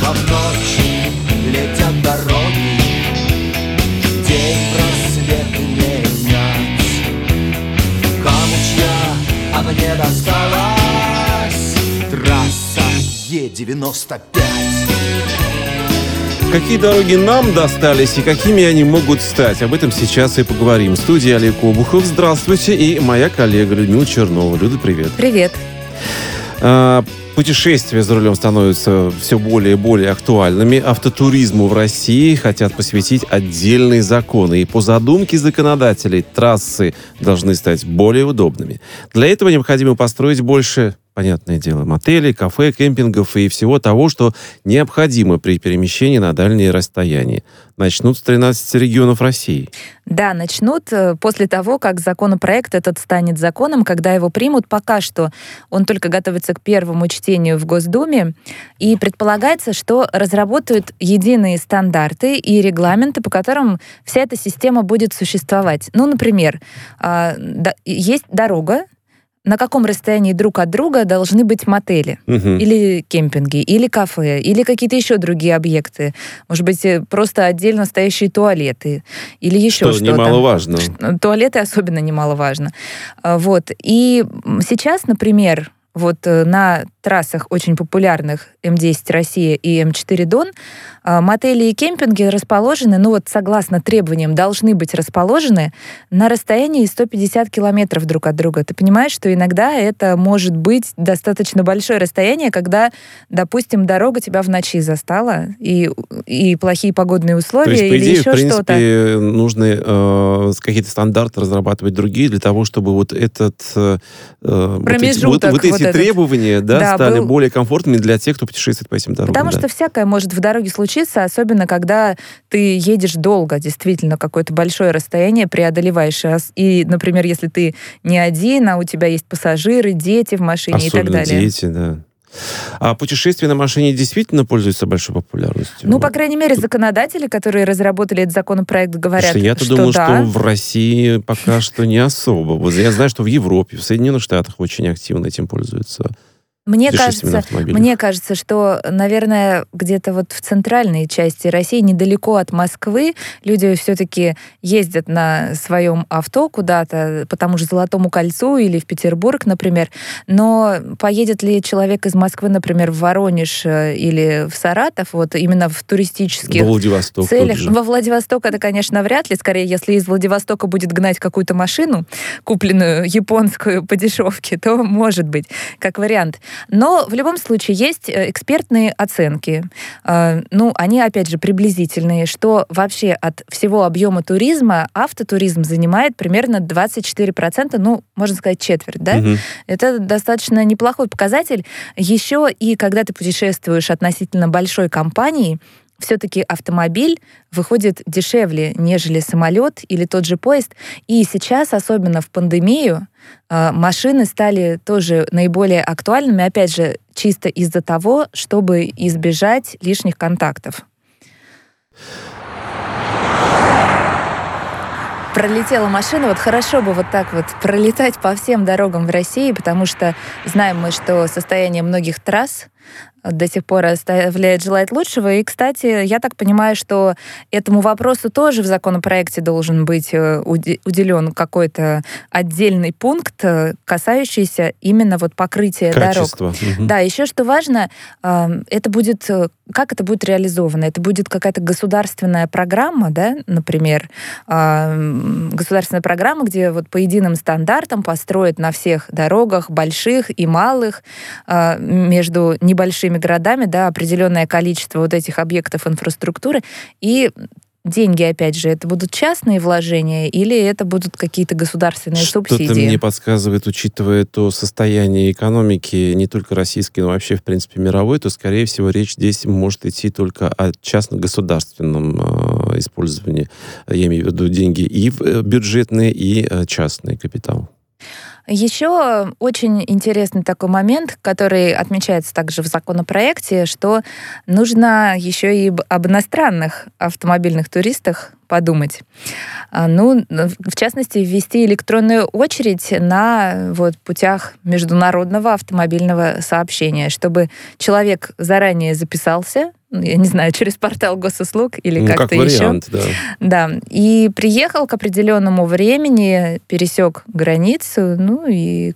снова в ночь летят дороги, день просвет менять. Кому чья, а мне досталась трасса Е-95. Какие дороги нам достались и какими они могут стать? Об этом сейчас и поговорим. В студии Олег Обухов. Здравствуйте. И моя коллега Людмила Чернова. Люда, привет. Привет. Путешествия за рулем становятся все более и более актуальными. Автотуризму в России хотят посвятить отдельные законы. И по задумке законодателей трассы должны стать более удобными. Для этого необходимо построить больше, понятное дело, мотелей, кафе, кемпингов и всего того, что необходимо при перемещении на дальние расстояния. Начнут с 13 регионов России. Да, начнут после того, как законопроект этот станет законом, когда его примут. Пока что он только готовится к первому чтению в Госдуме. И предполагается, что разработают единые стандарты и регламенты, по которым вся эта система будет существовать. Ну, например, есть дорога, на каком расстоянии друг от друга должны быть мотели, или кемпинги, или кафе, или какие-то еще другие объекты. Может быть, просто отдельно стоящие туалеты, или еще что-то. Что немаловажно. Туалеты особенно немаловажно. Вот. И сейчас, например, вот на трассах очень популярных М10 Россия и М4 Дон мотели и кемпинги расположены, ну вот согласно требованиям, должны быть расположены на расстоянии 150 километров друг от друга. Ты понимаешь, что иногда это может быть достаточно большое расстояние, когда, допустим, дорога тебя в ночи застала, и плохие погодные условия, то есть, по или идее, еще в принципе, что-то. нужно какие-то стандарты разрабатывать другие для того, чтобы вот этот промежуток, вот эти требования стали более комфортными для тех, кто путешествует по этим дорогам. Потому что всякое может в дороге случиться, особенно когда ты едешь долго, действительно, какое-то большое расстояние преодолеваешь. И, например, если ты не один, а у тебя есть пассажиры, дети в машине особенно и так далее. Дети, да. А путешествия на машине действительно пользуются большой популярностью? Ну, по крайней мере, законодатели, которые разработали этот законопроект, говорят, я-то что думал, да. что в России пока что не особо. Вот я знаю, что в Европе, в Соединенных Штатах очень активно этим пользуются. Мне кажется, что, наверное, где-то вот в центральной части России, недалеко от Москвы, люди все-таки ездят на своем авто куда-то, по тому же Золотому кольцу или в Петербург, например. Но поедет ли человек из Москвы, например, в Воронеж или в Саратов, вот именно в туристических целях? Во Владивосток это, конечно, вряд ли. Скорее, если из Владивостока будет гнать какую-то машину, купленную японскую по дешевке, то может быть, как вариант. Но в любом случае есть экспертные оценки. Ну, они, опять же, приблизительные, что вообще от всего объема туризма автотуризм занимает примерно 24%, ну, можно сказать, четверть, да? Угу. Это достаточно неплохой показатель. Еще и когда ты путешествуешь относительно большой компании, все-таки автомобиль выходит дешевле, нежели самолет или тот же поезд. И сейчас, особенно в пандемию, машины стали тоже наиболее актуальными, опять же, чисто из-за того, чтобы избежать лишних контактов. Пролетела машина, вот хорошо бы вот так вот пролетать по всем дорогам в России, потому что знаем мы, что состояние многих трасс до сих пор оставляет желать лучшего. И, кстати, я так понимаю, что этому вопросу тоже в законопроекте должен быть уделен какой-то отдельный пункт, касающийся именно вот покрытия качества. Дорог. Угу. Да, еще что важно, это будет, как это будет реализовано? Это будет какая-то государственная программа, да, например, государственная программа, где вот по единым стандартам построят на всех дорогах, больших и малых, между небольшими городами, да, определенное количество вот этих объектов инфраструктуры. И деньги, опять же, это будут частные вложения или это будут какие-то государственные субсидии? Что-то мне подсказывает, учитывая то состояние экономики, не только российской, но вообще, в принципе, мировой, то, скорее всего, речь здесь может идти только о частно-государственном использовании. Я имею в виду деньги и бюджетные, и частный капитал. Еще очень интересный такой момент, который отмечается также в законопроекте, что нужно еще и об иностранных автомобильных туристах подумать. Ну, в частности, ввести электронную очередь на путях международного автомобильного сообщения, чтобы человек заранее записался, я не знаю, через портал госуслуг или как-то как вариант, еще. Да. И приехал к определенному времени, пересек границу, и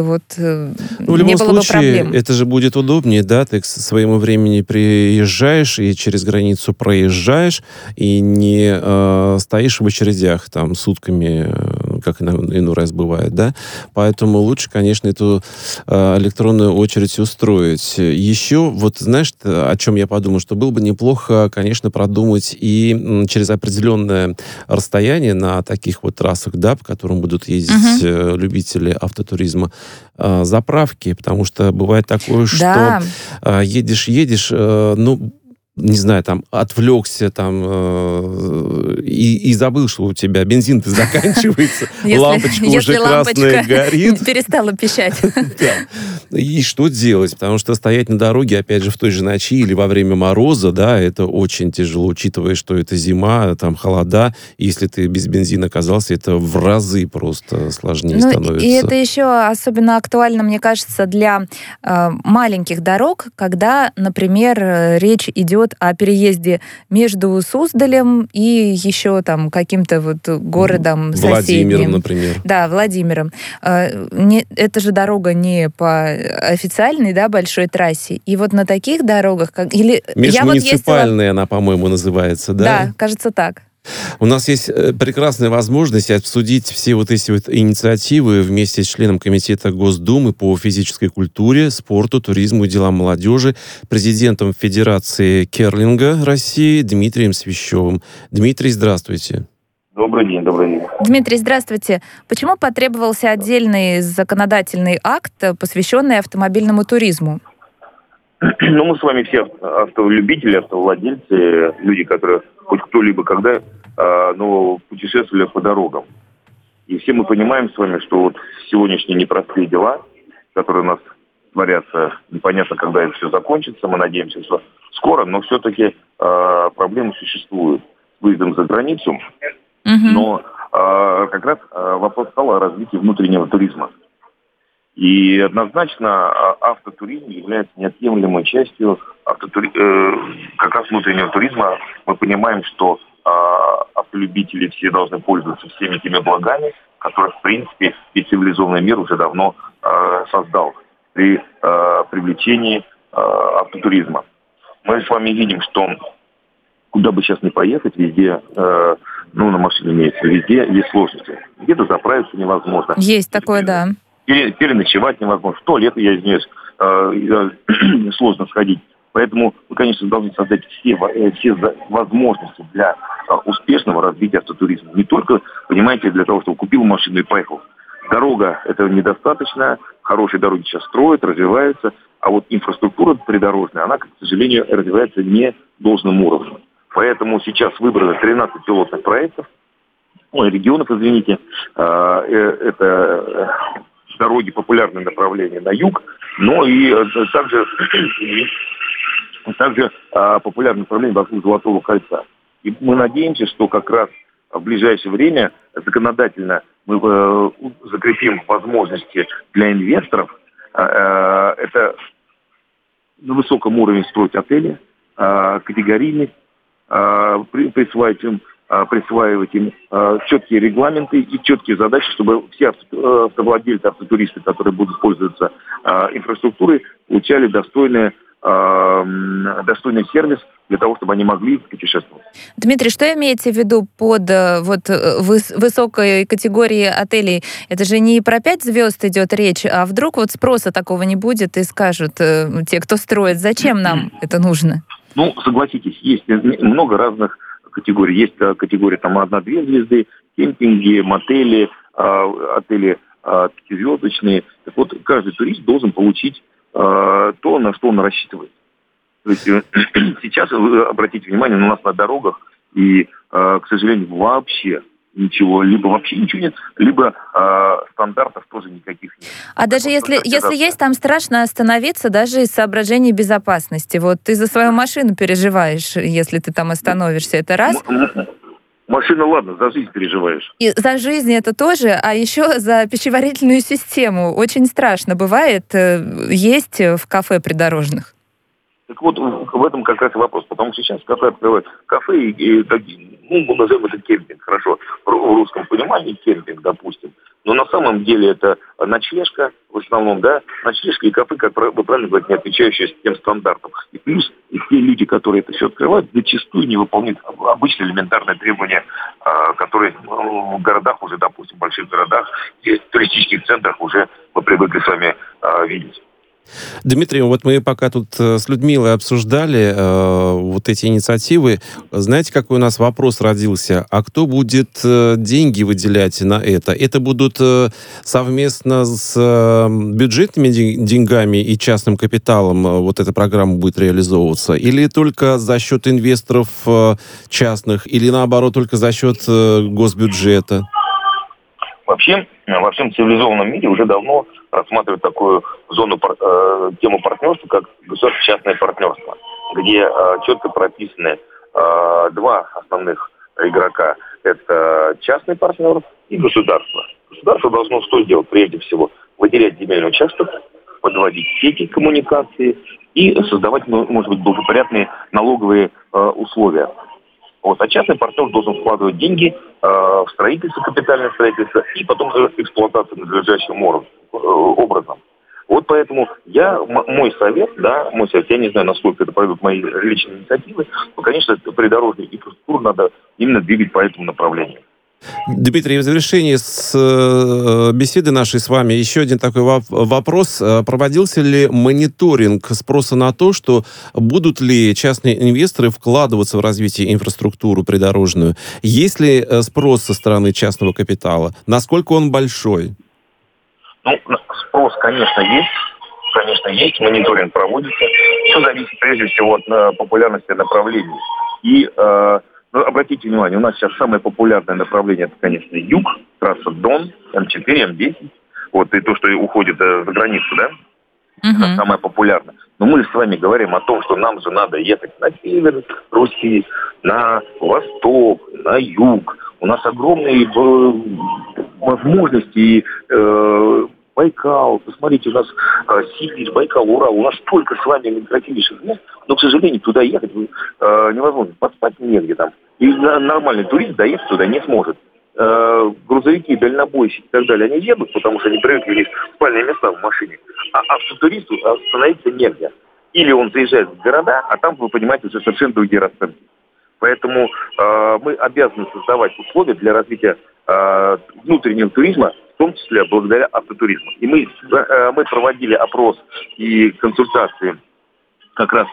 в любом не было случае, бы проблем. это же будет удобнее, да, ты к своему времени приезжаешь и через границу проезжаешь, и не стоишь в очередях там сутками, как иной раз бывает, да. Поэтому лучше, конечно, эту электронную очередь устроить. Еще, знаешь, о чем я подумал, что было бы неплохо, конечно, продумать и через определенное расстояние на таких трассах, да, по которым будут ездить любители автотуризма, заправки, потому что бывает такое, что едешь, не знаю, там, отвлекся, там, и забыл, что у тебя бензин-то заканчивается, лампочка уже красная горит. Перестала пищать. И что делать? Потому что стоять на дороге, опять же, в той же ночи или во время мороза, да, это очень тяжело, учитывая, что это зима, там, холода. И если ты без бензина оказался, это в разы просто сложнее становится. И это еще особенно актуально, мне кажется, для маленьких дорог, когда, например, речь идет о переезде между Суздалем и еще там каким-то городом соседним. Владимиром, например. Да, Владимиром. Это же дорога не по официальной, да, большой трассе. И на таких дорогах... Межмуниципальная она, по-моему, называется, да? Да, кажется, так. У нас есть прекрасная возможность обсудить все эти инициативы вместе с членом Комитета Госдумы по физической культуре, спорту, туризму и делам молодежи, президентом Федерации керлинга России Дмитрием Свящевым. Дмитрий, здравствуйте. Добрый день. Дмитрий, здравствуйте. Почему потребовался отдельный законодательный акт, посвященный автомобильному туризму? Мы с вами все автолюбители, автовладельцы, люди, которые хоть кто-либо когда путешествовали по дорогам. И все мы понимаем с вами, что сегодняшние непростые дела, которые у нас творятся, непонятно, когда это все закончится, мы надеемся, что скоро, но все-таки проблемы существуют с выездом за границу. Но как раз вопрос стал о развитии внутреннего туризма. И однозначно автотуризм является неотъемлемой частью как раз внутреннего туризма. Мы понимаем, что автолюбители все должны пользоваться всеми теми благами, которые, в принципе, и цивилизованный мир уже давно создал при привлечении автотуризма. Мы с вами видим, что куда бы сейчас ни поехать, везде, на машине имеется, везде есть сложности. Где-то заправиться невозможно. Есть такое, да. Переночевать невозможно. В туалет, я извиняюсь, сложно сходить. Поэтому мы, конечно, должны создать все возможности для успешного развития автотуризма. Не только, понимаете, для того, чтобы купил машину и поехал. Дорога этого недостаточно. Хорошие дороги сейчас строят, развиваются. А инфраструктура придорожная, она, к сожалению, развивается не должным уровнем. Поэтому сейчас выбрано 13 пилотных проектов, регионов, извините. Это дороги, популярные направления на юг, но и также популярное направление вокруг Золотого кольца. И мы надеемся, что как раз в ближайшее время законодательно мы закрепим возможности для инвесторов. Это на высоком уровне строить отели, категорийность, присваивать им четкие регламенты и четкие задачи, чтобы все автовладельцы, автотуристы, которые будут пользоваться инфраструктурой, получали достойный сервис для того, чтобы они могли путешествовать. Дмитрий, что имеете в виду под высокой категорией отелей? Это же не про 5 звезд идет речь, а вдруг спроса такого не будет и скажут те, кто строит, зачем нам это нужно? Согласитесь, есть много разных категорий. Есть категория 1-2 звезды, кемпинги, мотели, отели 5-звездочные. Так каждый турист должен получить то, на что он рассчитывает. То есть сейчас, вы обратите внимание, у нас на дорогах и, к сожалению, вообще ничего, либо вообще ничего нет, либо стандартов тоже никаких нет. А даже если есть, там страшно остановиться даже из соображений безопасности. Ты за свою машину переживаешь, если ты там остановишься. Это раз? Машина, ладно, за жизнь переживаешь. И за жизнь это тоже, а еще за пищеварительную систему. Очень страшно бывает есть в кафе придорожных. Так вот, в этом как раз и вопрос. Потому что сейчас кафе открывают кафе и мы назовем это кемпинг, хорошо. В русском понимании кемпинг, допустим. Но на самом деле это ночлежка, в основном, да, ночлежка и кафе, как вы правильно говорите, не отвечающие тем стандартам. И плюс, и те люди, которые это все открывают, зачастую не выполняют обычные элементарные требования, которые в городах уже, допустим, в больших городах и в туристических центрах уже мы привыкли с вами видеть. Дмитрий, вот мы пока тут с Людмилой обсуждали вот эти инициативы, знаете, какой у нас вопрос родился? А кто будет деньги выделять на это? Это будут совместно с бюджетными деньгами и частным капиталом вот эта программа будет реализовываться? Или только за счет инвесторов частных? Или наоборот, только за счет госбюджета? Вообще, во всем цивилизованном мире уже давно рассматривают такую тему партнерства, как государственно-частное партнерство, где четко прописаны два основных игрока. Это частный партнер и государство. Государство должно что делать? Прежде всего, выделять земельный участок, подводить сети коммуникации и создавать, может быть, благоприятные налоговые условия. Вот. А частный партнер должен вкладывать деньги в строительство, капитальное строительство и потом эксплуатацию надлежащим образом. Вот поэтому мой совет, я не знаю, насколько это пройдут мои личные инициативы, но, конечно, придорожную инфраструктуру надо именно двигать по этому направлению. Дмитрий, в завершении беседы нашей с вами еще один такой вопрос. Проводился ли мониторинг спроса на то, что будут ли частные инвесторы вкладываться в развитие инфраструктуры придорожную? Есть ли спрос со стороны частного капитала? Насколько он большой? Спрос, конечно, есть. Мониторинг проводится. Все зависит прежде всего от популярности направлений. И обратите внимание, у нас сейчас самое популярное направление, это, конечно, юг, трасса Дон, М4, М10. Вот, и то, что уходит за границу, да? Это самое популярное. Но мы с вами говорим о том, что нам же надо ехать на север Руси, на восток, на юг. У нас огромные возможности, Байкал, посмотрите, у нас Сибирь, Байкал, Урал, у нас столько с вами красивейших мест, но, к сожалению, туда ехать невозможно, поспать негде там. И нормальный турист доехать туда не сможет. Грузовики, дальнобойщики и так далее, они едут, потому что они привыкли, у них спальные места в машине, а автотуристу остановиться негде. Или он заезжает в города, а там, вы понимаете, уже совершенно другие расценки. Поэтому мы обязаны создавать условия для развития внутреннего туризма, в том числе благодаря автотуризму. И мы проводили опрос и консультации как раз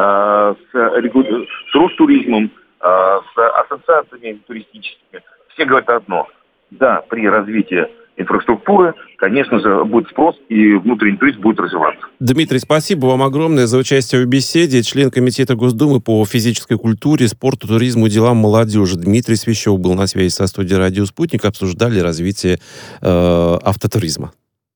с Ростуризмом, с ассоциациями туристическими. Все говорят одно. Да, при развитии инфраструктуры, конечно же, будет спрос, и внутренний туризм будет развиваться. Дмитрий, спасибо вам огромное за участие в беседе. Член Комитета Госдумы по физической культуре, спорту, туризму и делам молодежи Дмитрий Свящев был на связи со студией «Радио Спутник». Обсуждали развитие автотуризма.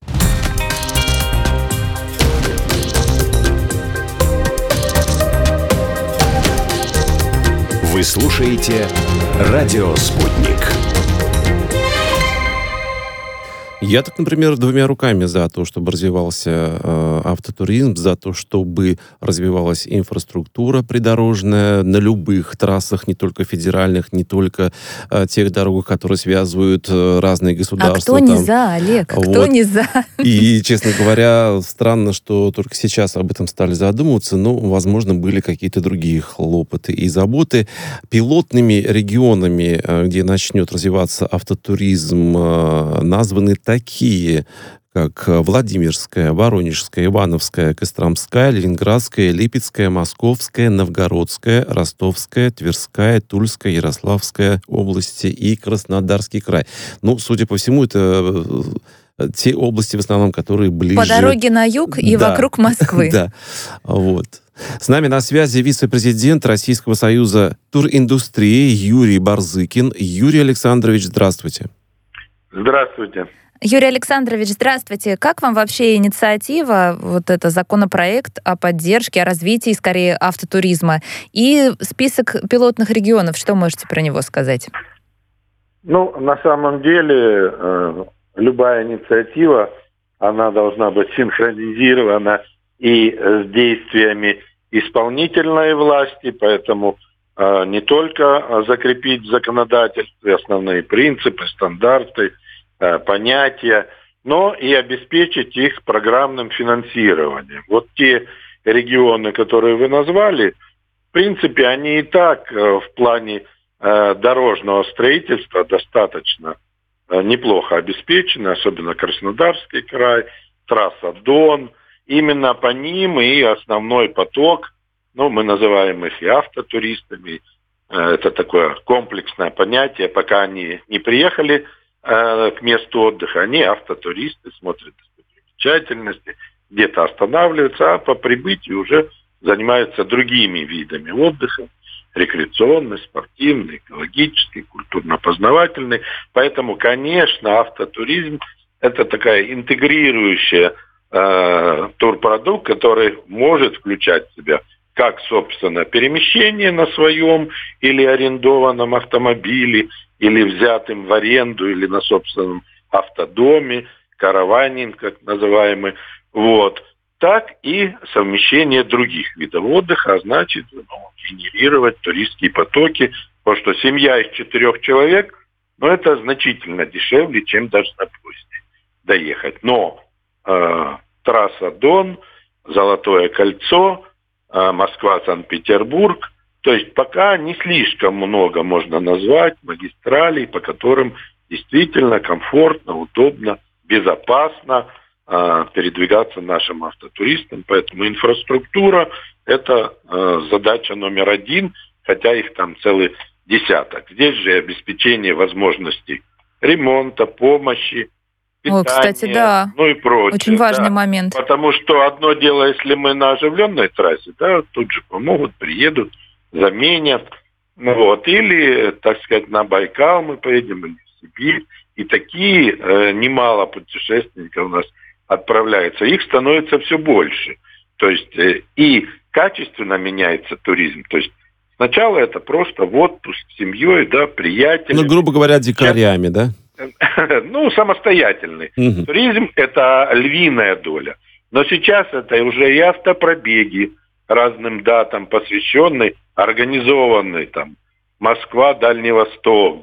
Вы слушаете «Радио Спутник». Я так, например, двумя руками за то, чтобы развивался автотуризм, за то, чтобы развивалась инфраструктура придорожная на любых трассах, не только федеральных, не только тех дорогах, которые связывают разные государства. А кто не за, Олег? Кто не за? И, честно говоря, странно, что только сейчас об этом стали задумываться, но, возможно, были какие-то другие хлопоты и заботы. Пилотными регионами, где начнет развиваться автотуризм, названы такие, как Владимирская, Воронежская, Ивановская, Костромская, Ленинградская, Липецкая, Московская, Новгородская, Ростовская, Тверская, Тульская, Ярославская области и Краснодарский край. Ну, судя по всему, это те области, в основном, которые ближе... По дороге на юг и вокруг Москвы. Да, вот. С нами на связи вице-президент Российского союза туриндустрии Юрий Барзыкин. Юрий Александрович, здравствуйте. Здравствуйте. Юрий Александрович, здравствуйте. Как вам вообще инициатива, вот это законопроект о поддержке, о развитии, скорее, автотуризма и список пилотных регионов? Что можете про него сказать? На самом деле, любая инициатива, она должна быть синхронизирована и с действиями исполнительной власти, поэтому не только закрепить в законодательстве основные принципы, стандарты, понятия, но и обеспечить их программным финансированием. Вот те регионы, которые вы назвали, в принципе, они и так в плане дорожного строительства достаточно неплохо обеспечены, особенно Краснодарский край, трасса Дон. Именно по ним и основной поток, мы называем их и автотуристами, это такое комплексное понятие, пока они не приехали к месту отдыха, они автотуристы, смотрят достопримечательности, где-то останавливаются, а по прибытию уже занимаются другими видами отдыха, рекреационный, спортивный, экологический, культурно-познавательный. Поэтому, конечно, автотуризм – это такая интегрирующая турпродукт, который может включать в себя как, собственно, перемещение на своем или арендованном автомобиле, или взятым в аренду, или на собственном автодоме, караванинг, как называемый, так и совмещение других видов отдыха, а значит, генерировать туристские потоки, потому что семья из 4 человек, это значительно дешевле, чем даже на поезде доехать. Но трасса Дон, Золотое кольцо, Москва-Санкт-Петербург, то есть пока не слишком много можно назвать магистралей, по которым действительно комфортно, удобно, безопасно передвигаться нашим автотуристам. Поэтому инфраструктура – это задача номер 1, хотя их там целый десяток. Здесь же обеспечение возможностей ремонта, помощи, питания, кстати, да. И прочее. Очень важный момент. Потому что одно дело, если мы на оживленной трассе, тут же помогут, приедут, заменят. Или, так сказать, на Байкал мы поедем, или в Сибирь. И такие немало путешественников у нас отправляются. Их становится все больше. То есть и качественно меняется туризм. То есть сначала это просто в отпуск с семьей, приятелями. Грубо говоря, дикарями, да? Самостоятельный. Угу. Туризм – это львиная доля. Но сейчас это уже и автопробеги разным датам посвященные, организованные Москва, Дальний Восток,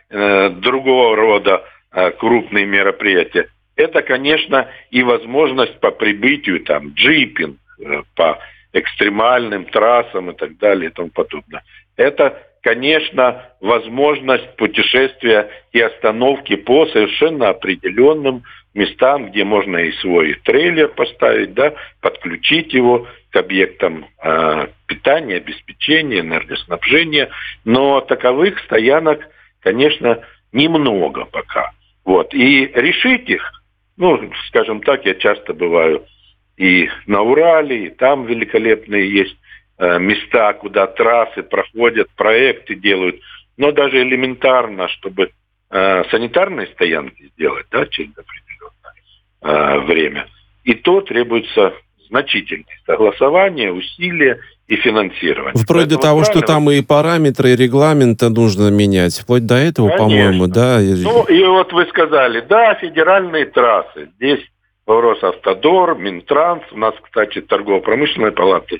другого рода крупные мероприятия. Это, конечно, и возможность по прибытию, джипинг, по экстремальным трассам и так далее и тому подобное. Это, конечно, возможность путешествия и остановки по совершенно определенным местам, где можно и свой трейлер поставить, подключить его к объектам питания, обеспечения, энергоснабжения. Но таковых стоянок, конечно, немного пока. И решить их, скажем так, я часто бываю и на Урале, и там великолепные есть места, куда трассы проходят, проекты делают. Но даже элементарно, чтобы санитарные стоянки сделать, через определенное время, и то требуется значительные согласования, усилия и финансирование. Вплоть до того, что там и параметры, и регламенты нужно менять. Вплоть до этого, конечно, по-моему, да? И вы сказали, федеральные трассы. Здесь Росавтодор, Минтранс. У нас, кстати, торгово-промышленной палаты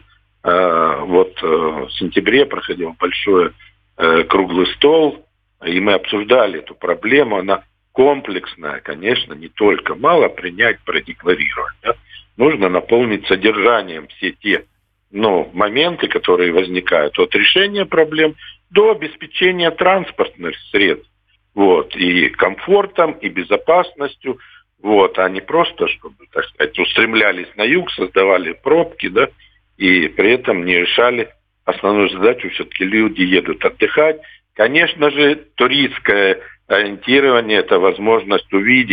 в сентябре проходил большой круглый стол, и мы обсуждали эту проблему. Она комплексная, конечно, не только. Мало принять, продекларировать. Нужно наполнить содержанием все те моменты, которые возникают от решения проблем до обеспечения транспортных средств. И комфортом, и безопасностью. А не просто, чтобы, так сказать, устремлялись на юг, создавали пробки, и при этом не решали основную задачу. Все-таки люди едут отдыхать. Конечно же, туристское ориентирование – это возможность увидеть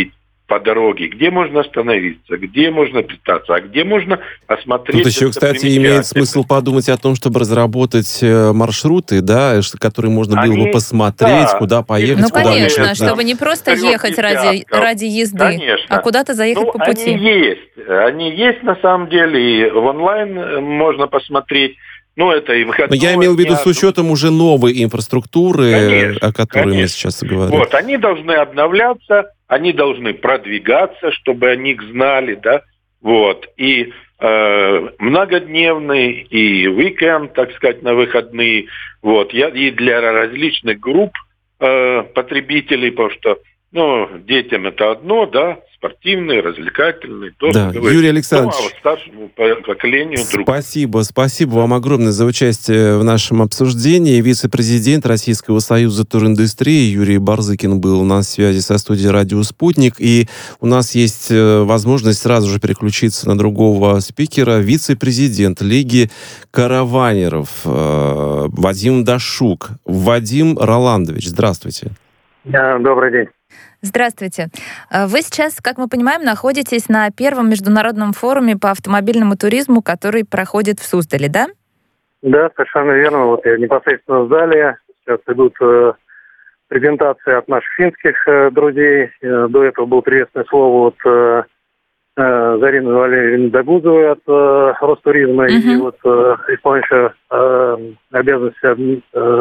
по дороге, где можно остановиться, где можно питаться, а где можно осмотреть... Тут еще, кстати, имеет смысл подумать о том, чтобы разработать маршруты, да, которые можно было бы посмотреть, да, куда поехать, ну, куда конечно, ехать. Чтобы не просто ехать ради езды, конечно, а куда-то заехать по пути. Они есть на самом деле, и в онлайн можно посмотреть. Это и выходной. Но я имел в виду с учетом уже новой инфраструктуры, конечно, о которой мы сейчас говорим. Они должны обновляться, они должны продвигаться, чтобы о них знали, да. И многодневный, и уикенд, так сказать, на выходные. И для различных групп потребителей, потому что, детям это одно, да, спортивные, развлекательные. Да, Юрий Александрович, старшему поколению спасибо вам огромное за участие в нашем обсуждении. Вице-президент Российского союза туриндустрии Юрий Барзыкин был на связи со студией «Радио Спутник». И у нас есть возможность сразу же переключиться на другого спикера. Вице-президент Лиги караванеров Вадим Дашук. Вадим Роландович, здравствуйте. Добрый день. Здравствуйте. Вы сейчас, как мы понимаем, находитесь на первом международном форуме по автомобильному туризму, который проходит в Суздале, да? Да, совершенно верно. Я непосредственно в зале. Сейчас идут презентации от наших финских друзей. До этого было приветственное слово от Зарины Валерьевны Дагузовой от Ростуризма и исполняющая обязанности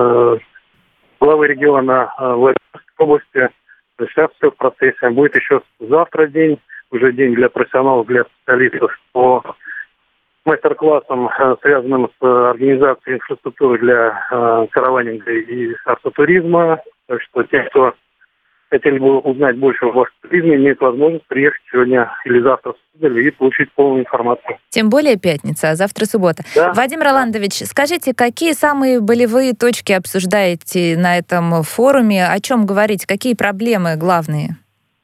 главы региона Владимирской области. Сейчас все в процессе. Будет еще завтра день, уже день для профессионалов, для специалистов по мастер-классам, связанным с организацией инфраструктуры для караванинга и автотуризма. Так что те, кто хотели бы узнать больше об автотуризме, имеют возможность приехать сегодня или завтра в Суздаль и получить полную информацию. Тем более пятница, а завтра суббота. Да. Вадим Роландович, скажите, какие самые болевые точки обсуждаете на этом форуме? О чем говорить? Какие проблемы главные?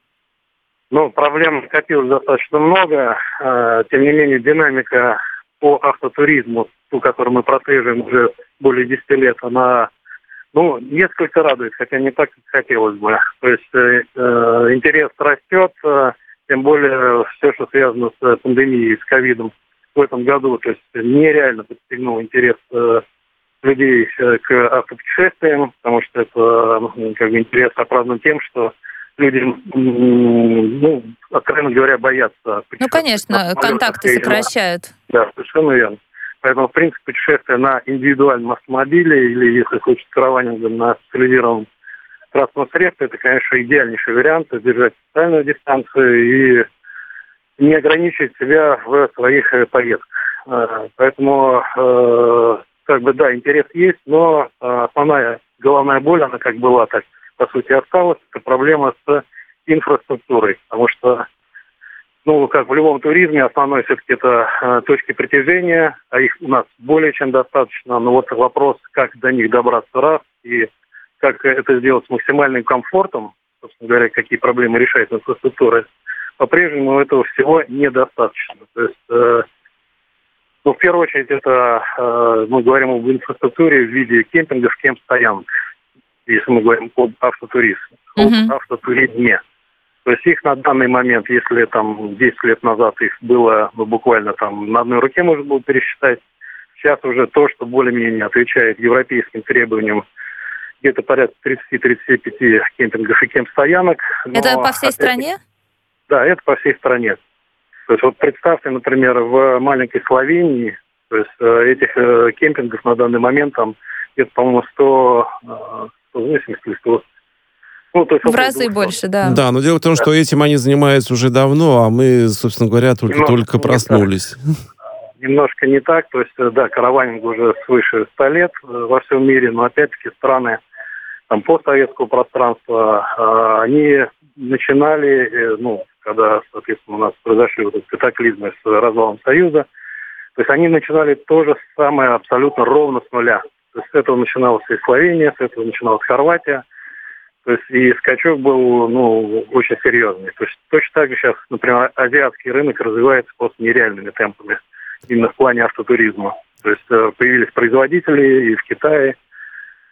Проблем накопилось достаточно много. Тем не менее, динамика по автотуризму, ту, которую мы протеживаем уже более 10 лет, она несколько радует, хотя не так, как хотелось бы. То есть интерес растет, тем более все, что связано с пандемией, с ковидом в этом году. То есть нереально подстегнул интерес людей к автопутешествиям, потому что это интерес оправдан тем, что люди, откровенно говоря, боятся. Конечно, контакты сокращают. Да, совершенно верно. Поэтому, в принципе, путешествие на индивидуальном автомобиле или, если хочется, караванингом на специализированном транспортном средстве, это, конечно, идеальнейший вариант — держать социальную дистанцию и не ограничивать себя в своих поездках. Поэтому, интерес есть, но основная головная боль, она как была, так, по сути, осталась. Это проблема с инфраструктурой, потому что как в любом туризме, основной все-таки это точки притяжения, а их у нас более чем достаточно. Но вопрос, как до них добраться раз, и как это сделать с максимальным комфортом, собственно говоря, какие проблемы решает инфраструктура, по-прежнему этого всего недостаточно. То есть, в первую очередь, это мы говорим об инфраструктуре в виде кемпингов, кемп-стоянок, если мы говорим об автотуризме. То есть их на данный момент, если 10 лет назад их было буквально на одной руке можно было пересчитать, сейчас уже то, что более-менее отвечает европейским требованиям, где-то порядка 30-35 кемпингов и кемп-стоянок. Это по всей стране? Да, это по всей стране. То есть представьте, например, в маленькой Словении, то есть этих кемпингов на данный момент где-то, по-моему, 180 или 100. В разы больше, да. Да, но дело в том, что этим они занимаются уже давно, а мы, собственно говоря, только проснулись. Немножко не так. То есть, да, караванинг уже свыше 100 лет во всем мире, но опять-таки страны постсоветского пространства, они начинали, когда, соответственно, у нас произошли катаклизмы с развалом Союза, то есть они начинали то же самое абсолютно ровно с нуля. То есть с этого начиналась и Словения, с этого начиналась Хорватия. То есть и скачок был, очень серьезный. То есть точно так же сейчас, например, азиатский рынок развивается просто нереальными темпами, именно в плане автотуризма. То есть появились производители и в Китае,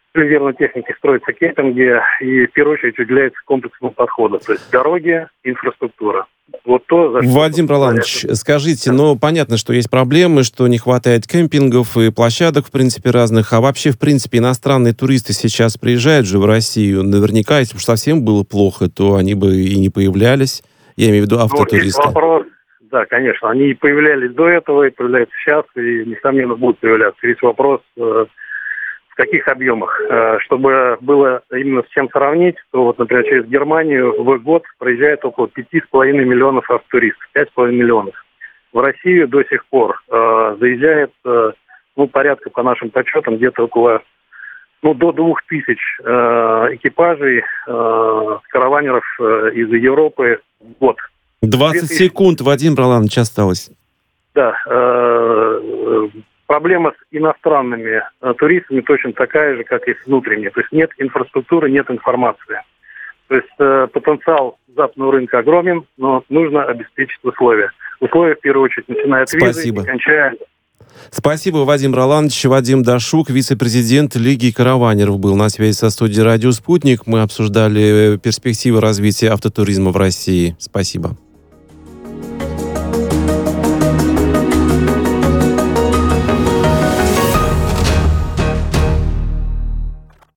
цивилизованной техники строятся кемпинги, и в первую очередь уделяется комплексному подходу. То есть дороги, инфраструктура. Вот то, за что... Вадим Роланович, скажите, понятно, что есть проблемы, что не хватает кемпингов и площадок, в принципе, разных. А вообще, в принципе, иностранные туристы сейчас приезжают же в Россию. Наверняка, если уж совсем было плохо, то они бы и не появлялись. Я имею в виду автотуристы. Вопрос, да, конечно. Они появлялись до этого, и появляются сейчас, и, несомненно, будут появляться. Весь вопрос... в каких объемах. Чтобы было именно с чем сравнить, то вот, например, через Германию в год проезжает около 5,5 миллионов автотуристов. 5,5 миллионов. В Россию до сих пор заезжает, порядка, по нашим подсчетам, где-то около до 2000 экипажей, караванеров из Европы в год. 20 секунд, Вадим Роланович, осталось. Да, проблема с иностранными туристами точно такая же, как и с внутренними. То есть нет инфраструктуры, нет информации. То есть потенциал западного рынка огромен, но нужно обеспечить условия. Условия, в первую очередь, начиная от визы и кончая... Спасибо, Вадим Роланович. Вадим Дашук, вице-президент Лиги караванеров, был на связи со студией «Радио Спутник». Мы обсуждали перспективы развития автотуризма в России. Спасибо.